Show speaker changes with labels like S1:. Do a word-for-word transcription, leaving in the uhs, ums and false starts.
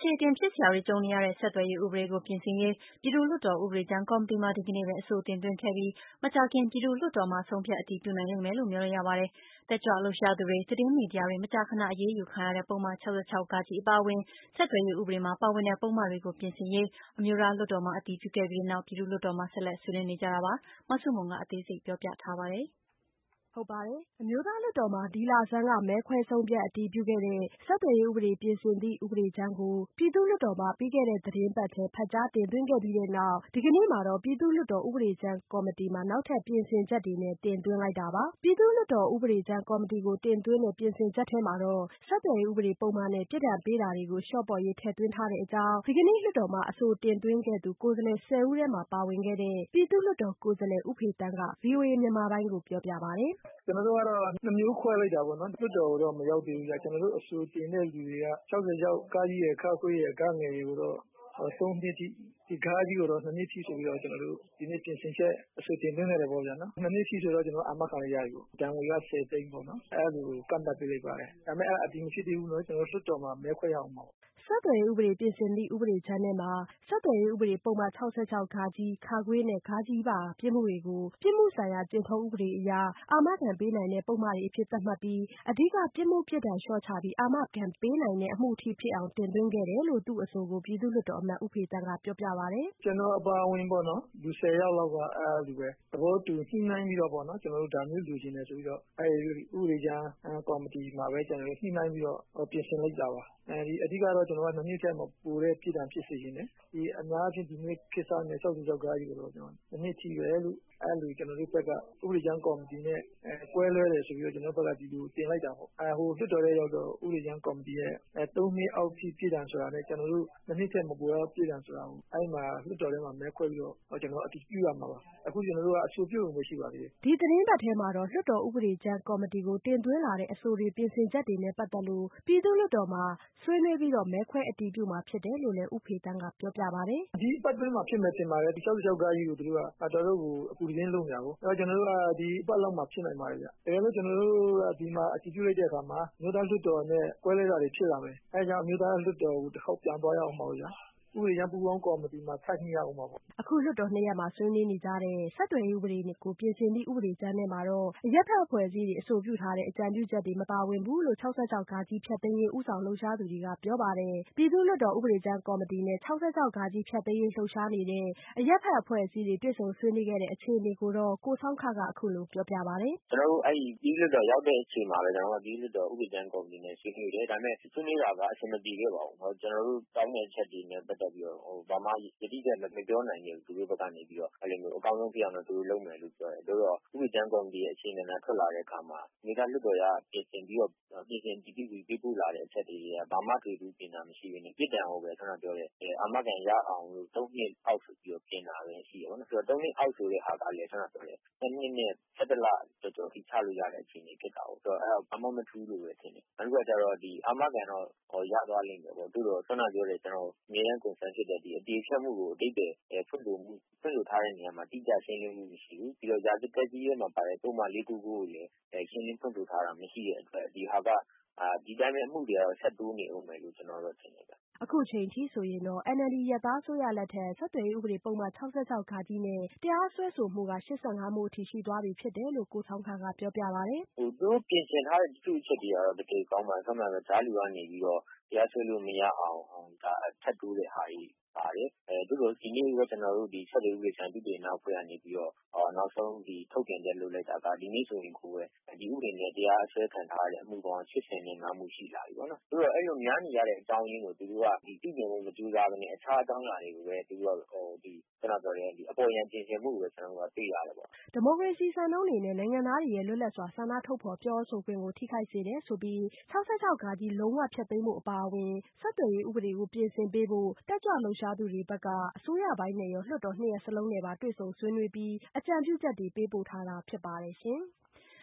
S1: အခြေအတင်ဖြစ်စရာတွေကြုံနေရတဲ့ဆက်သွယ်ရေးဥပဒေကိုပြင်ဆင်ရေးပြည်သူ့လွှတ်တော်ဥပဒေကြမ်းကော်မတီမှာဒီကနေ့ပဲအဆိုတင်သွင်းခဲ့ပြီးမကြာခင်ပြည်သူ့လွှတ်တော်မှာဆုံးဖြတ်အတည်ပြုနိုင်လိမ့်မယ်လို့မျှော်လင့်ရပါတယ်။တက်ကြွလှုပ်ရှားသူတွေသတင်းမီဒီယာတွေမကြာခဏအရေးယူခံရတဲ့ပုဒ်မ၆၆ဃအပါအဝင်ဆက်သွယ်ရေးဥပဒေမှာပါဝင်တဲ့ပုဒ်မတွေကိုပြင်ဆင်ရေးအမျိုးသားလွှတ်တော်မှာအတည်ပြုခဲ့ပြီးနောက်ပြည်သူ့လွှတ်တော်မှာဆက်လက်ဆွေးနွေးနေကြတာပါ။မဆုမွန်ကအသေးစိတ်ပြောပြထားပါတယ်။
S2: ဟုတ်ပါတယ်။အမျိုးသားလွှတ်တော်မှာဒီလဆန်းကမဲခွဲဆုံးဖြတ်အတည်ပြုခဲ့တဲ့ဆက်သွယ်ရေးဥပဒေပြင်ဆင်သည့်ဥပဒေကြမ်းကိုပြည်သူ့လွှတ်တော်မှာပြီးခဲ့တဲ့သီတင်းပတ်ထဲဖတ်ကြားတင်သွင်းခဲ့ပြီးတဲ့နောက်ဒီကနေ့မှာတော့ပြည်သူ့လွှတ်တော်ဥပဒေကြမ်းကော်မတီမှာနောက်ထပ်ပြင်ဆင်ချက်တွေနဲ့တင်သွင်းလိုက်တာပါ။ပြည်သူ့လွှတ်တော်ဥပဒေကြမ်းကော်မတီကိုတင်သွင်းတဲ့ပြင်ဆင်ချက်ထဲမှာတော့ဆက်သွယ်ရေးဥပဒေပုဒ်မနဲ့ပြစ်ဒဏ်ပေးတာတွေကိုလျှော့ပေါ့ရေးထည့်သွင်းထားတဲ့အကြောင်းဒီကနေ့လွှတ်တော်မှာအဆိုတင်သွင်းခဲ့သူကိုယ်စားလှယ်ဆယ်ဦးထဲမှာပါဝင်ခဲ့တဲ့ပြည်သူ့လွှတ်တော်ကိုယ်စားလှယ်ဦးဖေသန်းက ဗွီအိုအေမြန်မာပိုင်းကိုပြောပြပါတယ်
S3: ။ကျွန်တော်တို့ကတော့နှစ်မျိုးခွဲလိုက်တာပေါ့နော်လွှတ်တော်တော့မရောက်သေးဘူးကြာကျွန်တော်တို့အဆိုတင်တဲ့လူတွေက၆၆ကားကြီးရဲ့ခါခွေးရဲ့ကားငယ်တွေကိုတော့သုံးနှစ်တိဒီကားကြီးကိုတော့နှစ်နှစ်ထိဆိုပြီးတော့ကျွန်တော်တို့ဒီနေ့ပြင်ဆင်ချက်အဆိုတင်သွင်းခဲ့တယ်ပေါ့ဗျာနော်နှစ်နှစ်ထိဆိုတော့ကျွန်တော်အာမခံရရပြီပေါ့တန်ငွေကဆယ်သိန်းပေါ့နော်အဲ့လိုကန့်သတ်ပေးလိုက်ပါတယ်ဒါပေမဲ့အဲ့အပြင်မဖြစ်သေးဘူးနော်ကျွန်တော်လွှတ်တော်မှာမဲခွဲရအောင်ပါ
S2: ဆက်သွယ်ရေးဥပဒေပြင်ဆင်သည့်ဥပဒေကြမ်းထဲမှာဆက်သွယ်ရေးဥပဒေပုဒ်မ၆၆ဃခခွေးနဲ့ဂကြီးပါပြစ်မှုတွေကိုပြစ်မှုဆိုင်ရာကျင့်ထုံးဥပဒေအရအာမခံပေးနိုင်တဲ့ပုဒ်မတွေအဖြစ်သတ်မှတ်ပြီးအဓိကပြစ်မှုပြစ်ဒဏ်လျှော့ချပြီးအာမခံပေးနိုင်တဲ့အမှုထိဖြစ်အောင်တင်သွင်းခဲ့တယ်လို့သူ့အဆိုကိုပြည်သူ့လွှတ်တော်အမတ်ဦးဖေသန်းကပြောပြပါတယ်
S3: ။ကျွန်တော်အပါအဝင်ပေါ့နော်လူဆယ်ယောက်လောက်ကအဲ့လိုပဲသဘောတူညှိနှိုင်းပြီးတော့ပေါ့နော်ကျွန်တော်တို့ဒါမျိုးလူချင်းနေဆိုပြီးတော့အဲ့ဒီဥပဒေကြမ်းကော်မတီမှာပဲကျွန်တော်တို့ညှိနှိုင်းပြီးတော့ပြင်ဆင်လိုက်တာပါအဲဒီအဓိကတော့ကျွန်တော်ကနှစ်နှစ်ထဲမှာပိုတဲ့ပြည်တံဖြစ်စေခြင်းနဲ့ဒီအများအပြားဒီနေ့ကိစ္စနဲ့၆၆ကားကြီးကိုတော့ကျွန်တော်နှစ်နှစ်ထိပဲလို့အဲ့လိုကျွန်တော်တို့ဘက်ကဥပဒေကြမ်းကော်မတီနဲ့ကွဲလွဲတယ်ဆိုပြီးတော့ကျွန်တော်ဘက်ကဒီလိုတင်လိုက်တာပေါ့အဲဟိုလွှတ်တော်ရဲ့ရောက်တော့ဥပဒေကြမ်းကော်မတီရဲ့အဲသုံးနှစ်အောက်ထိပြည်တံဆိုတာနဲ့ကျွန်တော်တို့နှစ်နှစ်ထဲမပိုတော့ပြည်တံဆိုတာကိုအဲ့မှာလွှတ်တော်ထဲမှာမဲခွဲပြီးတော့ကျွန်တော်အတည်ပြုရမှာပါအခုကျွန်တော်တို့ကအဆိုပြုလို့မရှိပါသေး
S2: ဘူးဒီသတင်းပတ်ထဲမှာတော့လွှတ်တော်ဥပဒေကြမ်းကော်မတီကိုတင်သွင်းလာတဲ့အဆိုတွေပြင်ဆင်ချက်တွေနဲ့ပတ်သက်လို့ပြည်သူ့လွှတ်တော်မှာဆွေးနွေးပြီးတော့မဲခွဲအတည်ပြုမှာဖြစ်တယ်လို့လည်းဦးဖေသန်းကပြောပြပါတယ်
S3: ဒီပတ်တွင်းမှာဖြစ်မယ်တင်ပါတယ်ဒီ၆၆ကားကြီးကိုသူတို့ကတော်တော်ကိုအပူရင်းလုံးညာကိုအဲကျွန်တော်တို့ကဒီအပတ်လောက်မှာဖြစ်နိုင်ပါတယ်ဗျတကယ်လို့ကျွန်တော်တို့ကဒီမှာအတည်ပြုလိုက်တဲ့အခါမှာမြို့သားလွှတ်တော်နဲ့ကွဲလဲတာတွေဖြစ်လာမယ်အဲကြောင့်မြို့သားလွှတ်တော်ကိုတစ်ခေါက်ပြန်သွားရအောင်ပါဗျာဥပဒေကြမ်းပူးပေါင်းကော်မတီမှာဆက်ညှိရအောင်ပါပေါ့
S2: အခုလွှတ်တော်နှစ်ရပ်မှာဆွေးနွေးနေကြတဲ့ဆက်သွယ်ရေးဥပဒေကိုပြင်ဆင်သည့်ဥပဒေကြမ်းထဲမှာတော့အရပ်ဘက်အဖွဲ့အစည်းတွေအဆိုပြုထားတဲ့အကြံပြုချက်တွေမပါဝင်ဘူးလို့၆၆ဃဖျက်သိမ်းရေးဦးဆောင်လှုပ်ရှားသူတွေကပြောပါတယ်ပြည်သူ့လွှတ်တော်ဥပဒေကြမ်းကော်မတီနဲ့၆၆ဃဖျက်သိမ်းရေးလှုပ်ရှားနေတဲ့အရပ်ဘက်အဖွဲ့အစည်းတွေတွေ့ဆုံဆွေးနွေးခဲ့တဲ့အခြေအနေကိုတော့ကိုဆောင်းခကအခုလိုပြောပြပါတယ်
S4: ကျွန်တော်တို့အဲ့ဒီပြည်သူ့လွှတ်တော်ရောက်တဲ့အချိန်မှာပဲကျွန်တော်တို့ပြည်သူ့လွှတ်တော်ဥပဒေကြမ်းကော်မတီနဲ့ဆွေးနွေးတယ်ဒါပေမဲ့ဆွေးနွေးတာကအဆင်မပြေခဲ့ပါဘူးเนาะကျွန်တော်တို့တောင်းတဲ့ချက်တွေနဲ့ပတ်သက်ပြီးတော့ဟိုဘာမှယတိကျမပြောနိုင်ဘူးသူတို့ဘက်ကနေပြီးတော့အဲ့လိုမျိုးအကောင်းဆုံးဖြစ်အောင်တော့သူတို့လုပ်မယ်လို့ပြောတယ်တို့တော့ဥပဒေကြမ်းကော်မတီရဲ့အခြေအနေနဲ့ထွက်လာတဲ့အခါမှာမိသားလွှတ်တော်ရပြင်ဆင်ပြီးတော့ပြင်ဆင်တည်ပြီးပြီးပို့လာတဲ့အချက်တွေကဘာမှတွေ့ဘူးပြင်တာမရှိဘဲနဲ့ပြည်တံဟိုပဲခဏပြောတယ်အာမခံရအောင်လို့သုံးနှစ်အောက်ဆိုပြီးတော့ပြင်တာပဲရှိတယ်ဗောနော်ဆိုတော့သုံးနှစ်အောက်ဆိုတဲ့ဟာကလည်းခဏပြောတယ်နှစ်နှစ်နဲ့ဆက်တလတော်တော်ထိချလို့ရတဲ့အခြေအနေဖြစ်တာဟုတ်တော့အဲ့တော့ဘာမှမထူးလို့ပဲထင်တယ်နောက်တစ်ခုကကျတော့ဒီအာမခံတော့ဟောရသွားလိမ့်မယ်ပေါ့တို့တော့ခဏပြောတယ်ကျွန်တော်အများကြီး concern ဖြစ်တဲ့ဒီအတေးဖြတ်မှုကိုအတိတ်ပဲဖွင့်လို့မှုဖွင့်လို့ထားတဲ့နေရာမှာတိကျရှင်းလင်းမှုမရှိဘူးပြီးတော့ရာဇသက်ကြီးရဲ့မှာပါတဲ့ပုံမှန်လေးခုကိုလည်းရှင်းလင်းဖွင့်လို့ထားတာမရှိတဲ့အတွက်ဒီဟာကအာဒီတိုင်းပဲအမှုတွေကတော့ဆက်တိုးနေဦးမယ်လို့ကျွန်တော်တို့ထင်တယ်ဗျ
S2: အခုချိန်ထိဆိုရင်တော့ N L D ရသားဆိုရလက်ထက်ဆက်သွယ်ရေးဥပဒေပုံမှန်၆၆ဃနဲ့တရားစွဲဆိုမှုက၈၅မှုအထိရှိသွားပြီဖြစ်တယ်လို့ကိုဆောင်းခကပြောပြပါတယ်
S4: ဟိုသူတို့ပြင်ဆင်ထားတဲ့တချို့အချက်တွေကတော့တကယ်ကောင်းပါဆက်မှန်ပဲဓာတ်လူကနေပြီးတော့တရားစွဲလို့မရအောင်ဒါထပ်တိုးတဲ့ဟာကြီးပါတယ်အဲတို့တော့ဒီနေ့ကကျွန်တော်တို့ဒီဆက်သွယ်ရေးဥပဒေချန်ပြုတင်နောက်ဖွဲ့ကနေပြီးတော့အော်နောက်ဆုံးဒီထုတ်ပြန်ချက်လုပ်လိုက်တာကဒီနေ့ဆိုရင်ကိုပဲဒီဥပဒေနဲ့တရားအစွဲခံထားရတဲ့အမှုပေါင်း၈၀နဲ့၅မှုရှိလာပြီပေါ့နော်တို့တော့အဲ့လိုများနေရတဲ့အကြောင်းရင်းကိုသူတို့ကဒီတည်ငြိမ်မှုမကြိုးစားဘဲနဲ့အခြားအကြောင်းအရာတွေကိုပဲသူတို့ကဟိုဒီကျွန်တော်ပြောတဲ့ဒီအပေါ်ယံပြင်ဆင်မှုကိုပဲကျွန်တော်တို့ကသိရတယ်ပေါ့
S2: ဒီမိုကရေစီစံနှုန်းတွေနဲ့နိုင်ငံသားတွေရဲ့လွတ်လပ်စွာဆန္ဒထုတ်ဖော်ပြောဆိုခွင့်ကိုထိခိုက်စေတယ်ဆိုပြီး၆၆ဃလုံးဝဖျက်သိမ်းဖို့အပါအဝင်ဆက်သွယ်ရေးဥပဒေကိုပြင်ဆင်ပေးဖို့တက်ကြွလှုပ်ရှားသူတွေဘက်ကအစိုးရပိုင်းနဲ့ရောလွှတ်တော်နှစ်ရပ်စလုံးနဲ့ပါတွေ့ဆုံဆွေးနွေးပြီးအကြံပြုချက်တွေပေးပို့ထားတာဖြစ်ပါတယ်ရှင်။